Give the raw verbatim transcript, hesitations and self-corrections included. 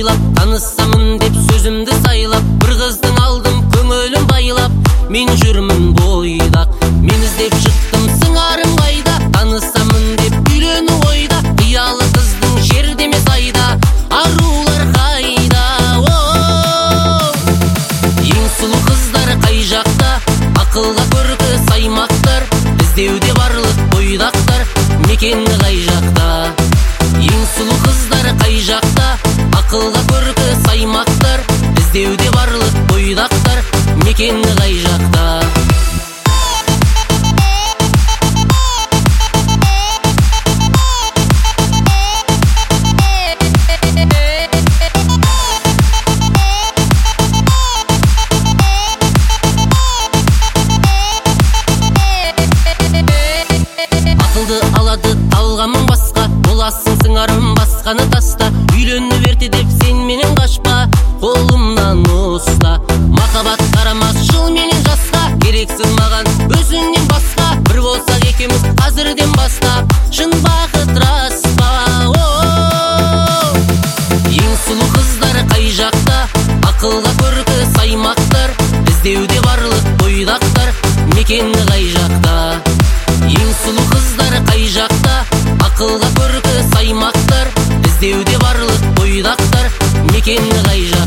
ойлап, танысамын деп сөзімді сайлап, бір қыздың алдым көңілім байлап, мен жүрмін бойдақ, мен іздеп шықтым сыңарым қайда, танысамын деп үйлену ойда, қиялы қыздың жерде емес айда, арулар қайда. Ең сұлу қыздар қай жақта, ақылға көркі саймақтар, іздеуде барлық бойдақтар, мекені қай жақта. Ең сұлу қыздар қай жақта, ақылға көркі саймақтар, іздеуде барлық бойдақтар, мекені қай жақта. Ақылды алады талғамың басқа, боласың сыңарым басқаны таста, үйлену ерте деп сен менен қашпа, қолымнан ұста. Махаббат қарамас жыл менен жасқа, керексің маған өзіңнен басқа, бір болсақ екеуміз қазірден бастап, шын бақыт рас па? Ең сұлу қыздар қай жақта, ақылға көркі саймақтар, іздеуде барлық бойдақтар, мекені қай жақта. Ең сұлу қыздар қай жақта, ақылға көркі саймақтар, іздеуде барлық бойдақтар, мекені қай жақта.